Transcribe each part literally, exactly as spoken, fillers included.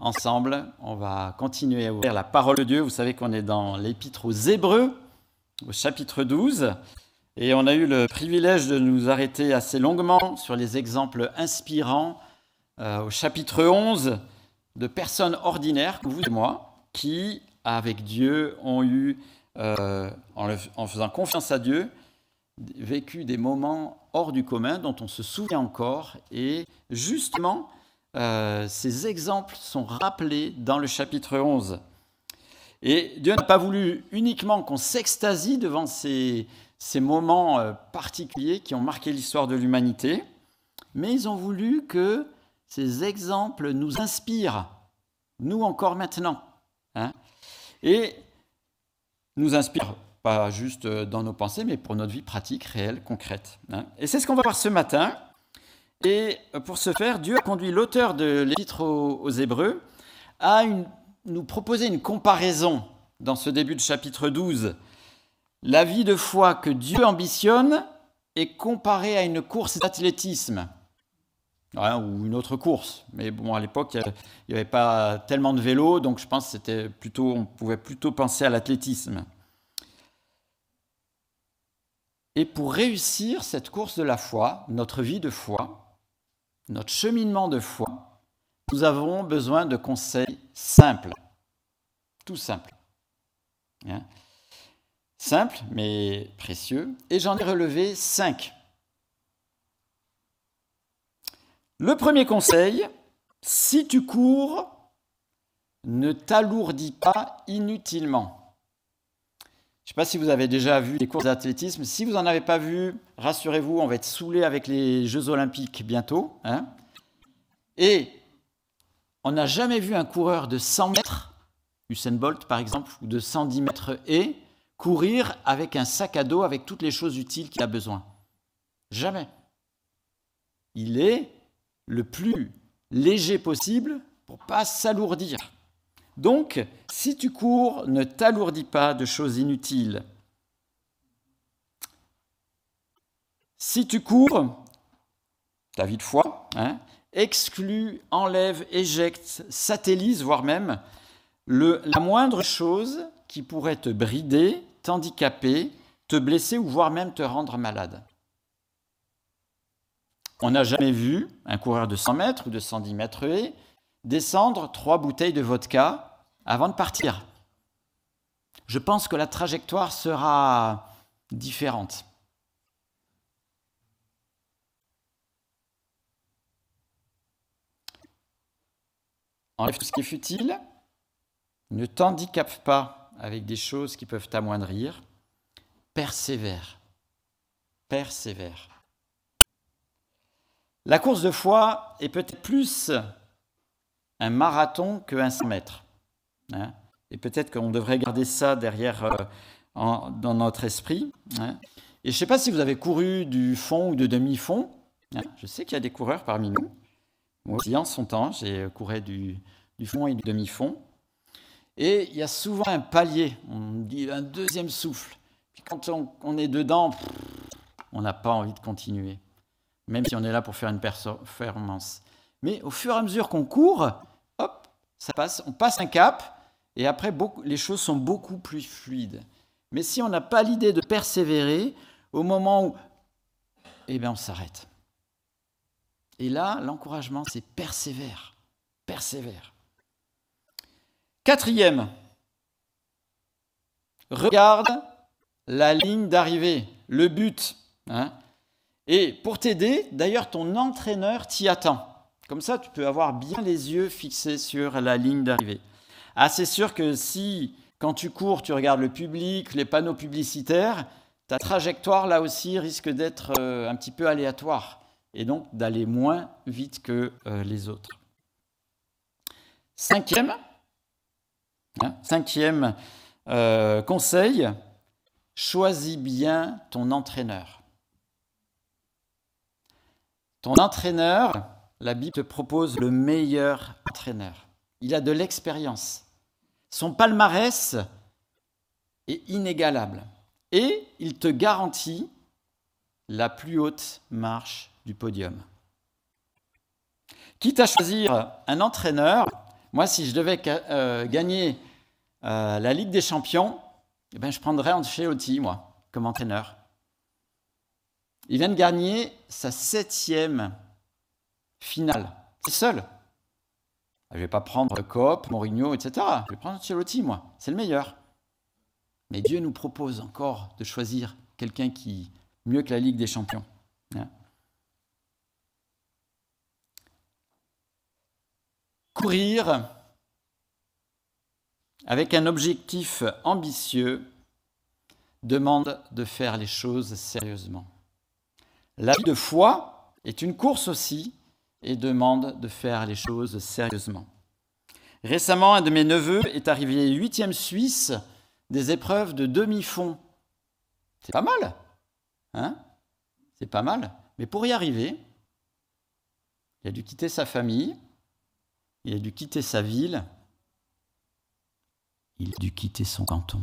ensemble, on va continuer à ouvrir la parole de Dieu. Vous savez qu'on est dans l'épître aux Hébreux, au chapitre douze, et on a eu le privilège de nous arrêter assez longuement sur les exemples inspirants euh, au chapitre onze de personnes ordinaires, comme vous et moi, qui, avec Dieu, ont eu, euh, en, le, en faisant confiance à Dieu, vécu des moments hors du commun dont on se souvient encore. Et justement, euh, ces exemples sont rappelés dans le chapitre onze. Et Dieu n'a pas voulu uniquement qu'on s'extasie devant ces, ces moments euh, particuliers qui ont marqué l'histoire de l'humanité, mais ils ont voulu que ces exemples nous inspirent, nous encore maintenant, hein, et nous inspirent pas juste dans nos pensées, mais pour notre vie pratique, réelle, concrète. Hein. Et c'est ce qu'on va voir ce matin. Et pour ce faire, Dieu a conduit l'auteur de l'épître aux, aux Hébreux à une, nous proposer une comparaison dans ce début de chapitre douze. La vie de foi que Dieu ambitionne est comparée à une course d'athlétisme. Ouais, ou une autre course. Mais bon, à l'époque, il n'y avait pas tellement de vélos, donc je pense que c'était plutôt, on pouvait plutôt penser à l'athlétisme. Et pour réussir cette course de la foi, notre vie de foi, notre cheminement de foi, nous avons besoin de conseils simples. Tout simple. Hein? Simple, mais précieux. Et j'en ai relevé cinq. Le premier conseil, si tu cours, ne t'alourdis pas inutilement. Je ne sais pas si vous avez déjà vu des courses d'athlétisme. Si vous n'en avez pas vu, rassurez-vous, on va être saoulés avec les Jeux Olympiques bientôt. Hein. Et on n'a jamais vu un coureur de cent mètres, Usain Bolt par exemple, ou de cent dix mètres et courir avec un sac à dos avec toutes les choses utiles qu'il a besoin. Jamais. Il est le plus léger possible pour ne pas s'alourdir. Donc, si tu cours, ne t'alourdis pas de choses inutiles. Si tu cours, ta vie de foi, hein, exclue, enlève, éjecte, satellise, voire même le, la moindre chose qui pourrait te brider, t'handicaper, te blesser ou voire même te rendre malade. On n'a jamais vu un coureur de cent mètres ou de cent dix mètres haies descendre trois bouteilles de vodka avant de partir. Je pense que la trajectoire sera différente. Enlève tout ce qui est futile. Ne t'handicape pas avec des choses qui peuvent t'amoindrir. Persévère. Persévère. La course de foi est peut-être plus un marathon qu'un cent mètres. Hein, et peut-être qu'on devrait garder ça derrière euh, en, dans notre esprit. Hein. Et je ne sais pas si vous avez couru du fond ou de demi-fond. Hein. Je sais qu'il y a des coureurs parmi nous. Moi aussi, en son temps, j'ai couru du, du fond et du demi-fond. Et il y a souvent un palier, on dit un deuxième souffle. Puis quand on, on est dedans, pff, on n'a pas envie de continuer. Même si on est là pour faire une performance. Mais au fur et à mesure qu'on court, hop, ça passe, on passe un cap, et après, beaucoup, les choses sont beaucoup plus fluides. Mais si on n'a pas l'idée de persévérer, au moment où, eh bien, on s'arrête. Et là, l'encouragement, c'est persévère, persévère. Quatrième, regarde la ligne d'arrivée, le but. Hein. Et pour t'aider, d'ailleurs, ton entraîneur t'y attend. Comme ça, tu peux avoir bien les yeux fixés sur la ligne d'arrivée. Ah, c'est sûr que si, quand tu cours, tu regardes le public, les panneaux publicitaires, ta trajectoire, là aussi, risque d'être euh, un petit peu aléatoire et donc d'aller moins vite que euh, les autres. Cinquième, hein, cinquième euh, conseil, choisis bien ton entraîneur. Ton entraîneur, la Bible te propose le meilleur entraîneur. Il a de l'expérience. Son palmarès est inégalable. Et il te garantit la plus haute marche du podium. Quitte à choisir un entraîneur, Moi, si je devais euh, gagner euh, la Ligue des Champions, eh ben, je prendrais Ancelotti, moi, comme entraîneur. Il vient de gagner sa septième finale. C'est seul. Je ne vais pas prendre Klopp, Mourinho, et cetera. Je vais prendre Ancelotti, moi. C'est le meilleur. Mais Dieu nous propose encore de choisir quelqu'un qui mieux que la Ligue des Champions. Hein? Courir avec un objectif ambitieux demande de faire les choses sérieusement. La vie de foi est une course aussi et demande de faire les choses sérieusement. Récemment, un de mes neveux est arrivé huitième Suisse des épreuves de demi-fond. C'est pas mal, hein? C'est pas mal. Mais pour y arriver, il a dû quitter sa famille, il a dû quitter sa ville, il a dû quitter son canton.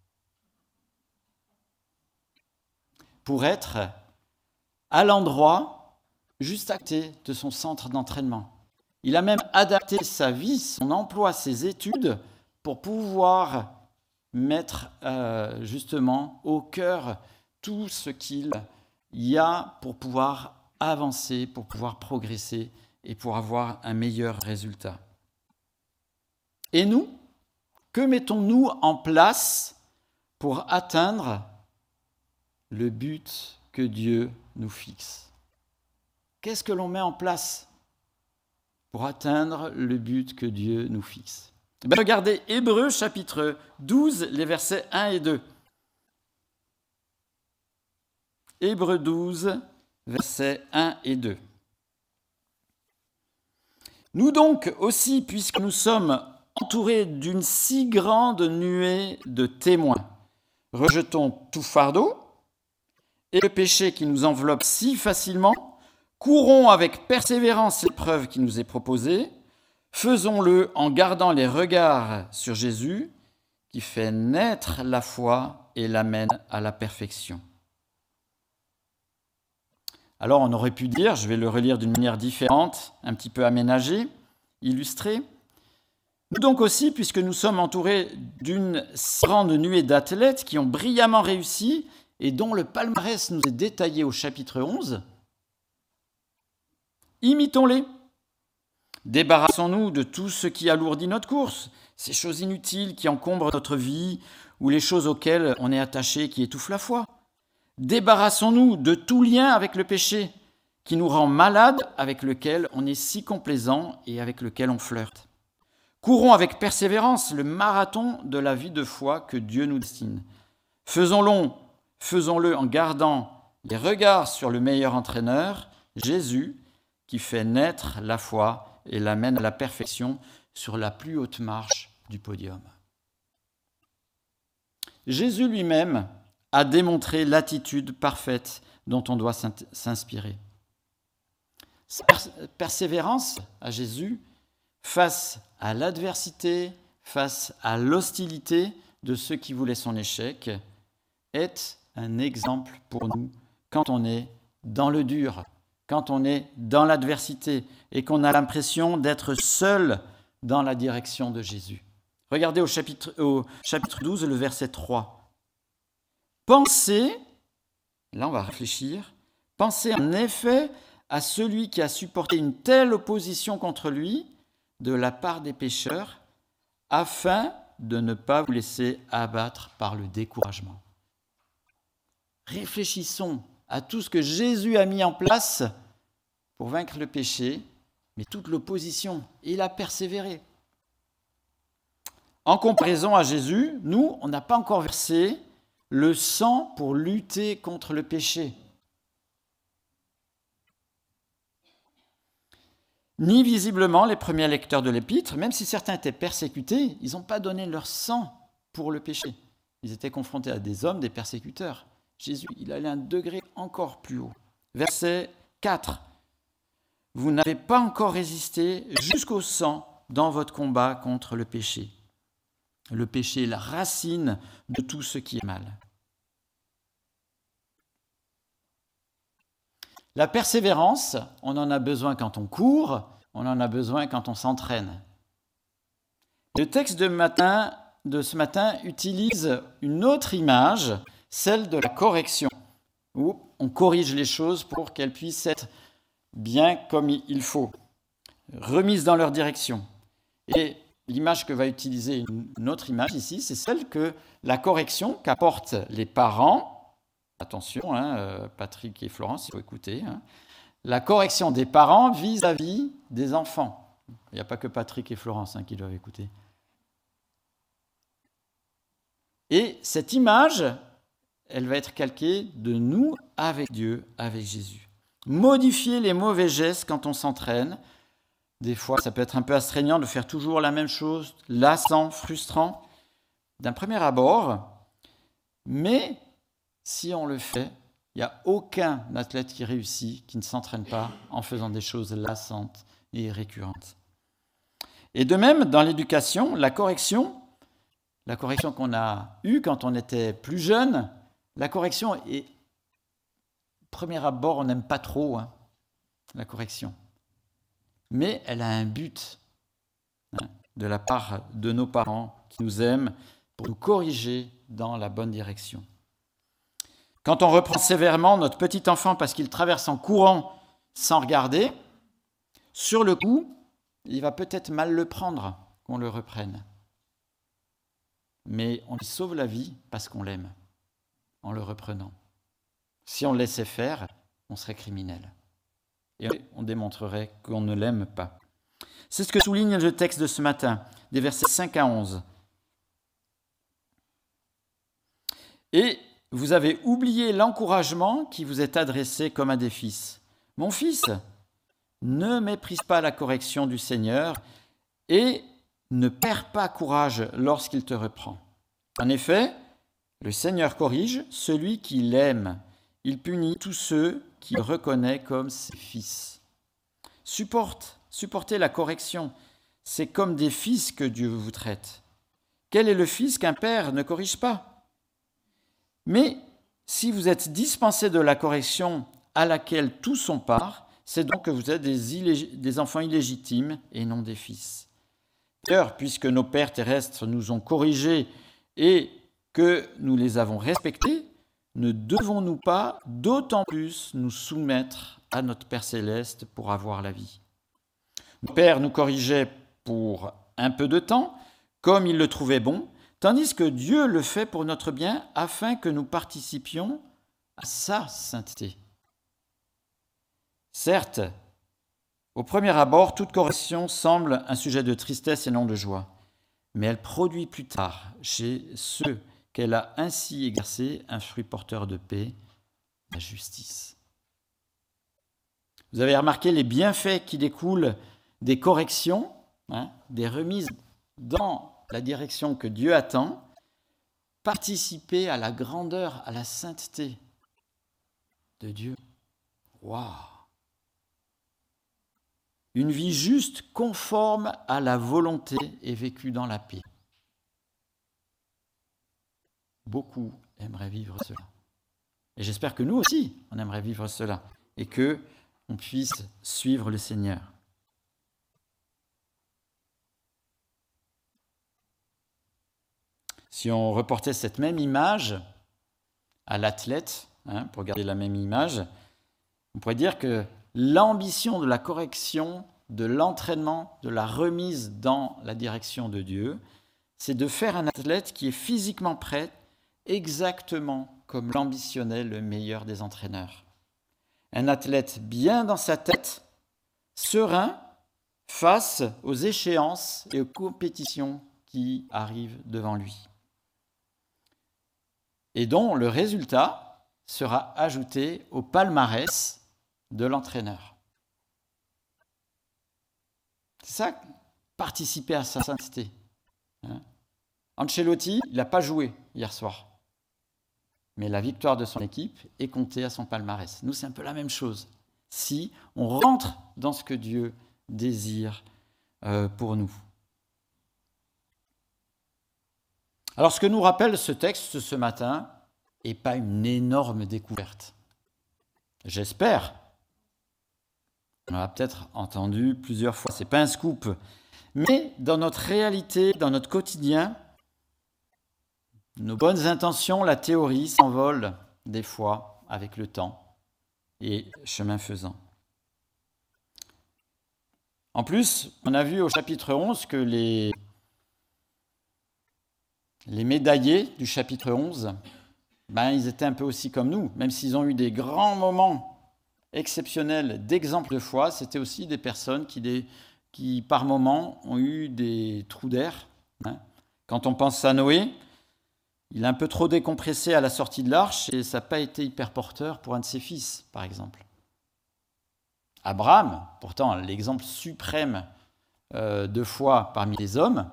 Pour être à l'endroit juste à côté de son centre d'entraînement. Il a même adapté sa vie, son emploi, ses études pour pouvoir mettre euh, justement au cœur tout ce qu'il y a pour pouvoir avancer, pour pouvoir progresser et pour avoir un meilleur résultat. Et nous, que mettons-nous en place pour atteindre le but que Dieu nous fixe? Qu'est-ce que l'on met en place pour atteindre le but que Dieu nous fixe? Ben, regardez Hébreux chapitre douze, les versets un et deux. Hébreux douze, versets un et deux. Nous donc aussi, puisque nous sommes entourés d'une si grande nuée de témoins, rejetons tout fardeau et le péché qui nous enveloppe si facilement, courons avec persévérance l'épreuve qui nous est proposée, faisons-le en gardant les regards sur Jésus, qui fait naître la foi et l'amène à la perfection. Alors on aurait pu dire, je vais le relire d'une manière différente, un petit peu aménagée, illustrée. Nous donc aussi, puisque nous sommes entourés d'une si grande nuée d'athlètes qui ont brillamment réussi et dont le palmarès nous est détaillé au chapitre onze, imitons-les. Débarrassons-nous de tout ce qui alourdit notre course, ces choses inutiles qui encombrent notre vie ou les choses auxquelles on est attaché qui étouffent la foi. Débarrassons-nous de tout lien avec le péché qui nous rend malades, avec lequel on est si complaisant et avec lequel on flirte. Courons avec persévérance le marathon de la vie de foi que Dieu nous destine. Faisons-le, faisons-le en gardant les regards sur le meilleur entraîneur, Jésus, qui fait naître la foi et l'amène à la perfection sur la plus haute marche du podium. Jésus lui-même a démontré l'attitude parfaite dont on doit s'inspirer. Sa persévérance à Jésus face à l'adversité, face à l'hostilité de ceux qui voulaient son échec, est un exemple pour nous quand on est dans le dur, quand on est dans l'adversité et qu'on a l'impression d'être seul dans la direction de Jésus. Regardez au chapitre, au chapitre douze, le verset trois. Pensez, là on va réfléchir, pensez en effet à celui qui a supporté une telle opposition contre lui de la part des pécheurs, afin de ne pas vous laisser abattre par le découragement. Réfléchissons à tout ce que Jésus a mis en place pour vaincre le péché, mais toute l'opposition, et il a persévéré. En comparaison à Jésus, nous, on n'a pas encore versé le sang pour lutter contre le péché. Ni visiblement les premiers lecteurs de l'Épître, même si certains étaient persécutés, ils n'ont pas donné leur sang pour le péché. Ils étaient confrontés à des hommes, des persécuteurs. Jésus, il allait à un degré encore plus haut. Verset quatre. Vous n'avez pas encore résisté jusqu'au sang dans votre combat contre le péché. Le péché est la racine de tout ce qui est mal. La persévérance, on en a besoin quand on court, on en a besoin quand on s'entraîne. Le texte de, matin, de ce matin utilise une autre image, celle de la correction, où on corrige les choses pour qu'elles puissent être bien comme il faut, remises dans leur direction. Et l'image que va utiliser une autre image ici, c'est celle que la correction qu'apportent les parents, attention, hein, Patrick et Florence, il faut écouter, hein, la correction des parents vis-à-vis des enfants. Il n'y a pas que Patrick et Florence hein, qui doivent écouter. Et cette image, elle va être calquée de nous avec Dieu, avec Jésus. Modifier les mauvais gestes quand on s'entraîne. Des fois, ça peut être un peu astreignant de faire toujours la même chose, lassant, frustrant, d'un premier abord. Mais si on le fait, il n'y a aucun athlète qui réussit, qui ne s'entraîne pas en faisant des choses lassantes et récurrentes. Et de même, dans l'éducation, la correction, la correction qu'on a eue quand on était plus jeune, la correction est, premier abord, on n'aime pas trop hein, la correction. Mais elle a un but hein, de la part de nos parents qui nous aiment pour nous corriger dans la bonne direction. Quand on reprend sévèrement notre petit enfant parce qu'il traverse en courant sans regarder, sur le coup, il va peut-être mal le prendre qu'on le reprenne. Mais on lui sauve la vie parce qu'on l'aime, en le reprenant. Si on le laissait faire, on serait criminel. Et on démontrerait qu'on ne l'aime pas. C'est ce que souligne le texte de ce matin, des versets cinq à onze. Et vous avez oublié l'encouragement qui vous est adressé comme à des fils. Mon fils, ne méprise pas la correction du Seigneur et ne perds pas courage lorsqu'il te reprend. En effet, le Seigneur corrige celui qui l'aime. Il punit tous ceux qu'il reconnaît comme ses fils. Supporte, supportez la correction. C'est comme des fils que Dieu vous traite. Quel est le fils qu'un père ne corrige pas ? Mais si vous êtes dispensés de la correction à laquelle tous ont part, c'est donc que vous êtes des, illég- des enfants illégitimes et non des fils. D'ailleurs, puisque nos pères terrestres nous ont corrigés et que nous les avons respectés, ne devons-nous pas d'autant plus nous soumettre à notre Père céleste pour avoir la vie ? Nos pères nous corrigeaient pour un peu de temps, comme ils le trouvaient bon, tandis que Dieu le fait pour notre bien, afin que nous participions à sa sainteté. Certes, au premier abord, toute correction semble un sujet de tristesse et non de joie, mais elle produit plus tard, chez ceux qu'elle a ainsi exercé, un fruit porteur de paix, la justice. Vous avez remarqué les bienfaits qui découlent des corrections, hein, des remises dans la direction que Dieu attend, participer à la grandeur, à la sainteté de Dieu. Waouh! Une vie juste, conforme à la volonté et vécue dans la paix. Beaucoup aimeraient vivre cela. Et j'espère que nous aussi, on aimerait vivre cela et que on puisse suivre le Seigneur. Si on reportait cette même image à l'athlète, hein, pour garder la même image, on pourrait dire que l'ambition de la correction, de l'entraînement, de la remise dans la direction de Dieu, c'est de faire un athlète qui est physiquement prêt, exactement comme l'ambitionnait le meilleur des entraîneurs. Un athlète bien dans sa tête, serein face aux échéances et aux compétitions qui arrivent devant lui, et dont le résultat sera ajouté au palmarès de l'entraîneur. C'est ça, participer à sa sainteté. Hein ? Ancelotti, il n'a pas joué hier soir, mais la victoire de son équipe est comptée à son palmarès. Nous, c'est un peu la même chose. Si on rentre dans ce que Dieu désire euh, pour nous. Alors, ce que nous rappelle ce texte ce matin n'est pas une énorme découverte. J'espère. On l'a peut-être entendu plusieurs fois. Ce n'est pas un scoop. Mais dans notre réalité, dans notre quotidien, nos bonnes intentions, la théorie s'envolent des fois avec le temps et chemin faisant. En plus, on a vu au chapitre onze que les, les médaillés du chapitre onze, ben, ils étaient un peu aussi comme nous. Même s'ils ont eu des grands moments exceptionnels d'exemple de foi, c'était aussi des personnes qui, des, qui par moments, ont eu des trous d'air. Hein. Quand on pense à Noé, il a un peu trop décompressé à la sortie de l'arche et ça n'a pas été hyper porteur pour un de ses fils, par exemple. Abraham, pourtant l'exemple suprême euh, de foi parmi les hommes,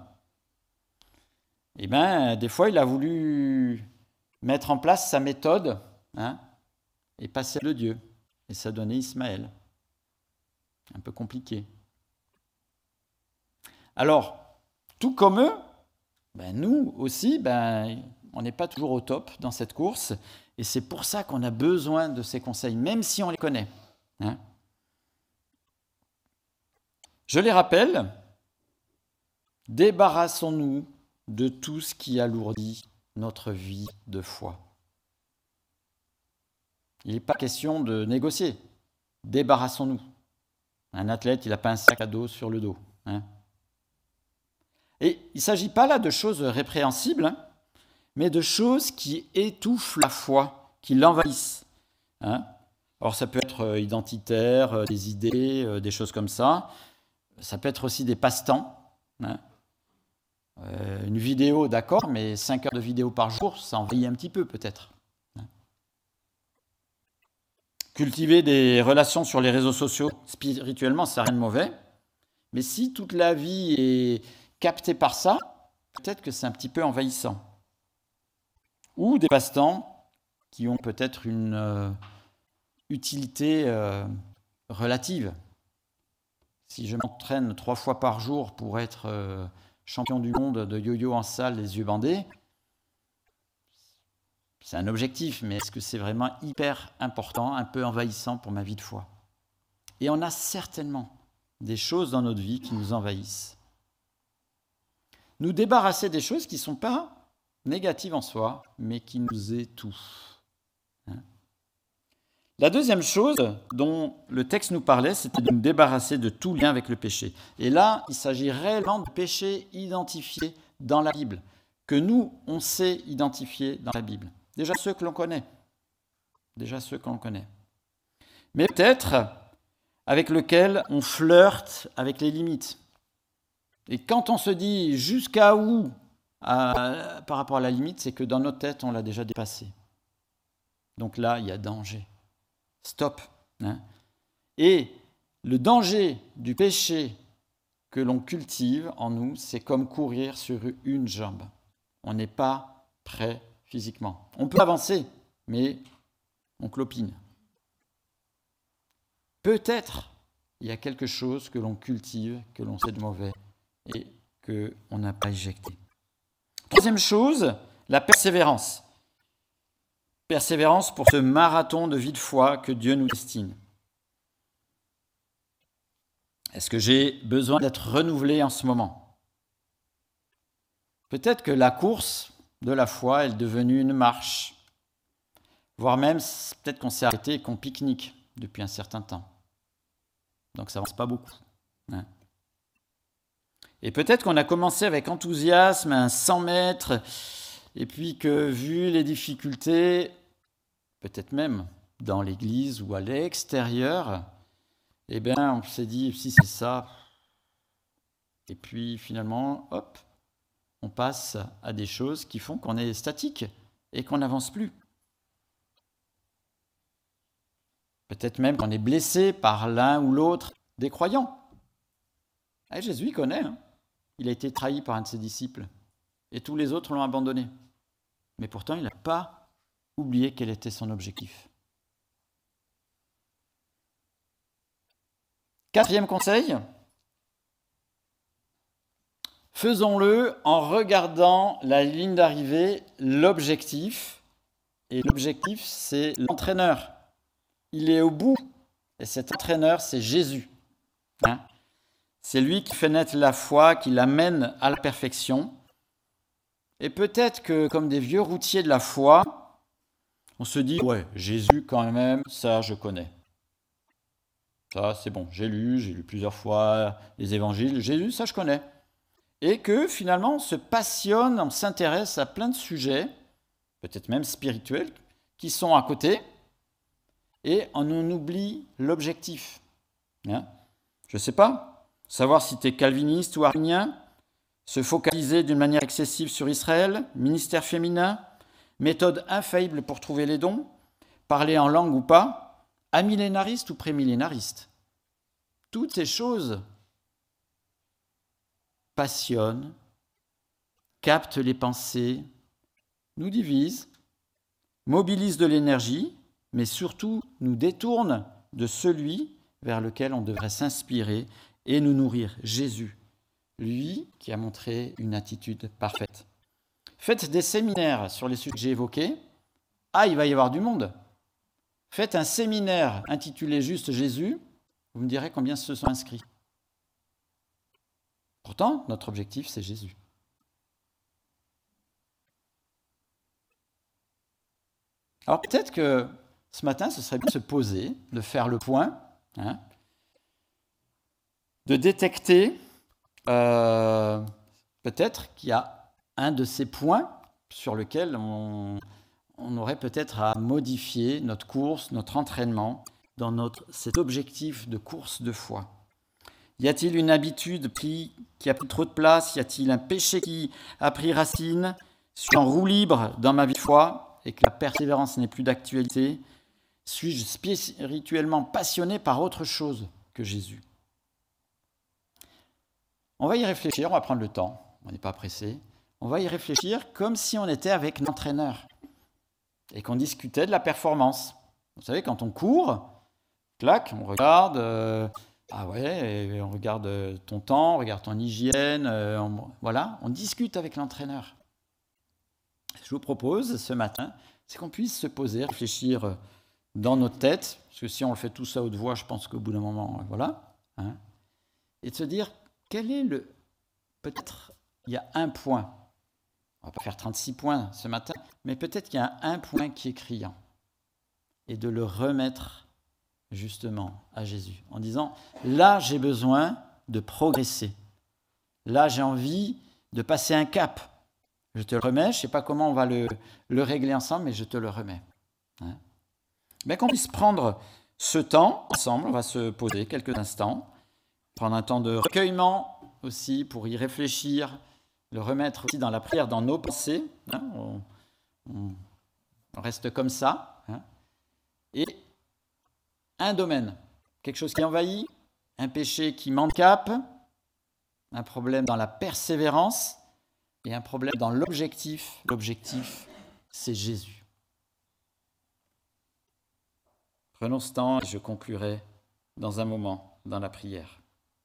eh ben, des fois il a voulu mettre en place sa méthode hein, et passer le Dieu. Et ça donnait Ismaël. Un peu compliqué. Alors, tout comme eux, ben, nous aussi, ben, on n'est pas toujours au top dans cette course. Et c'est pour ça qu'on a besoin de ces conseils, même si on les connaît. Hein. Je les rappelle, débarrassons-nous de tout ce qui alourdit notre vie de foi. Il n'est pas question de négocier. Débarrassons-nous. Un athlète, il n'a pas un sac à dos sur le dos. Hein. Et il ne s'agit pas là de choses répréhensibles, hein, mais de choses qui étouffent la foi, qui l'envahissent. Hein. Alors ça peut être identitaire, des idées, des choses comme ça. Ça peut être aussi des passe-temps. Hein. Euh, une vidéo, d'accord, mais cinq heures de vidéo par jour, ça envahit un petit peu peut-être. Hein. Cultiver des relations sur les réseaux sociaux, spirituellement, ça n'a rien de mauvais. Mais si toute la vie est captée par ça, peut-être que c'est un petit peu envahissant. Ou des passe-temps qui ont peut-être une euh, utilité euh, relative. Si je m'entraîne trois fois par jour pour être euh, champion du monde de yo-yo en salle, les yeux bandés, c'est un objectif, mais est-ce que c'est vraiment hyper important, un peu envahissant pour ma vie de foi? Et on a certainement des choses dans notre vie qui nous envahissent. Nous débarrasser des choses qui ne sont pas négatives en soi, mais qui nous étouffent. Hein? La deuxième chose dont le texte nous parlait, c'était de nous débarrasser de tout lien avec le péché. Et là, il s'agit réellement de péchés identifiés dans la Bible, que nous, on sait identifier dans la Bible. Déjà ceux que l'on connaît. Déjà ceux que l'on connaît. Mais peut-être avec lesquels on flirte avec les limites. Et quand on se dit jusqu'à où à, par rapport à la limite, c'est que dans notre tête, on l'a déjà dépassé. Donc là, il y a danger. Stop. Hein. Et le danger du péché que l'on cultive en nous, c'est comme courir sur une jambe. On n'est pas prêt physiquement. On peut avancer, mais on clopine. Peut-être il y a quelque chose que l'on cultive, que l'on sait de mauvais et qu'on n'a pas éjecté. Troisième chose, la persévérance. Persévérance pour ce marathon de vie de foi que Dieu nous destine. Est-ce que j'ai besoin d'être renouvelé en ce moment? Peut-être que la course de la foi est devenue une marche, voire même peut-être qu'on s'est arrêté et qu'on pique-nique depuis un certain temps. Donc ça n'avance pas beaucoup. Hein. Et peut-être qu'on a commencé avec enthousiasme un cent mètres, et puis que vu les difficultés, peut-être même dans l'église ou à l'extérieur, eh bien on s'est dit si c'est ça, et puis finalement, hop, on passe à des choses qui font qu'on est statique et qu'on n'avance plus. Peut-être même qu'on est blessé par l'un ou l'autre des croyants. Et Jésus, il connaît. Hein. Il a été trahi par un de ses disciples. Et tous les autres l'ont abandonné. Mais pourtant, il n'a pas oublié quel était son objectif. Quatrième conseil. Faisons-le en regardant la ligne d'arrivée, l'objectif. Et l'objectif, c'est l'entraîneur. Il est au bout. Et cet entraîneur, c'est Jésus. Hein? C'est lui qui fait naître la foi, qui l'amène à la perfection. Et peut-être que, comme des vieux routiers de la foi, on se dit, ouais, Jésus quand même, ça je connais. Ça c'est bon, j'ai lu, j'ai lu plusieurs fois les évangiles, Jésus, ça je connais. Et que finalement on se passionne, on s'intéresse à plein de sujets, peut-être même spirituels, qui sont à côté, et on en oublie l'objectif. Hein? Je ne sais pas, savoir si tu es calviniste ou arminien, se focaliser d'une manière excessive sur Israël, ministère féminin, méthode infaillible pour trouver les dons, parler en langue ou pas, amillénariste ou prémillénariste. Toutes ces choses passionnent, captent les pensées, nous divisent, mobilisent de l'énergie, mais surtout nous détournent de celui vers lequel on devrait s'inspirer et nous nourrir, Jésus, lui qui a montré une attitude parfaite. Faites des séminaires sur les sujets que j'ai évoqués. Ah, il va y avoir du monde. Faites un séminaire intitulé juste Jésus, vous me direz combien se sont inscrits. Pourtant, notre objectif, c'est Jésus. Alors peut-être que ce matin, ce serait bien de se poser, de faire le point, hein, de détecter euh, peut-être qu'il y a un de ces points sur lequel on, on aurait peut-être à modifier notre course, notre entraînement dans notre, cet objectif de course de foi. Y a-t-il une habitude qui, qui a pris trop de place? Y a-t-il un péché qui a pris racine? Suis-je en roue libre dans ma vie de foi et que la persévérance n'est plus d'actualité? Suis-je spirituellement passionné par autre chose que Jésus? On va y réfléchir, on va prendre le temps, on n'est pas pressé. On va y réfléchir comme si on était avec un entraîneur et qu'on discutait de la performance. Vous savez, quand on court, clac, on regarde, euh, ah ouais, on regarde ton temps, on regarde ton hygiène, euh, on, voilà, on discute avec l'entraîneur. Je vous propose ce matin, c'est qu'on puisse se poser, réfléchir dans notre tête, parce que si on le fait tout ça à haute voix, je pense qu'au bout d'un moment, voilà, hein, et de se dire, quel est le... Peut-être, il y a un point, on ne va pas faire trente-six points ce matin, mais peut-être qu'il y a un point qui est criant, et de le remettre justement à Jésus, en disant, là j'ai besoin de progresser, là j'ai envie de passer un cap, je te le remets, je ne sais pas comment on va le, le régler ensemble, mais je te le remets. Hein? Mais qu'on puisse prendre ce temps ensemble, on va se poser quelques instants, prendre un temps de recueillement aussi pour y réfléchir, le remettre aussi dans la prière, dans nos pensées, hein, on, on reste comme ça, hein, et un domaine, quelque chose qui envahit, un péché qui m'handicape, un problème dans la persévérance et un problème dans l'objectif. L'objectif, c'est Jésus. Prenons ce temps et je conclurai dans un moment dans la prière.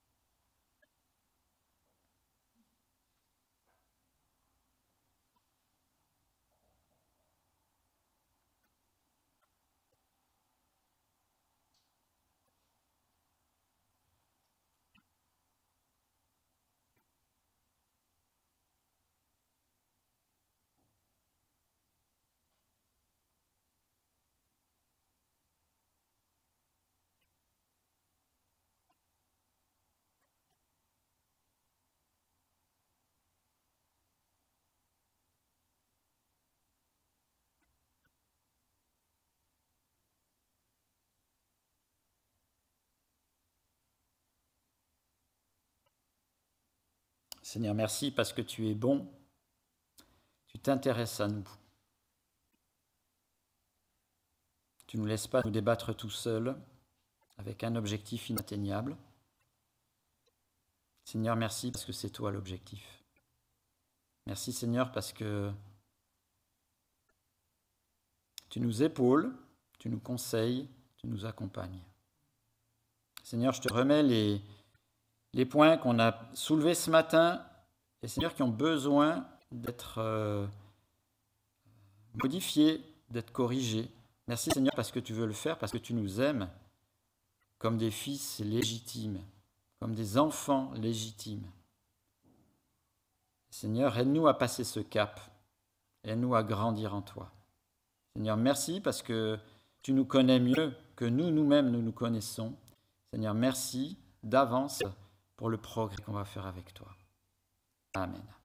Seigneur, merci parce que tu es bon, tu t'intéresses à nous. Tu ne nous laisses pas nous débattre tout seuls avec un objectif inatteignable. Seigneur, merci parce que c'est toi l'objectif. Merci Seigneur parce que tu nous épaules, tu nous conseilles, tu nous accompagnes. Seigneur, je te remets les, les points qu'on a soulevés ce matin et Seigneur qui ont besoin d'être euh, modifiés, d'être corrigés. Merci Seigneur parce que tu veux le faire, parce que tu nous aimes comme des fils légitimes, comme des enfants légitimes. Seigneur, aide-nous à passer ce cap, aide-nous à grandir en toi. Seigneur, merci parce que tu nous connais mieux que nous, nous-mêmes, nous nous connaissons. Seigneur, merci d'avance pour le progrès qu'on va faire avec toi. Amen.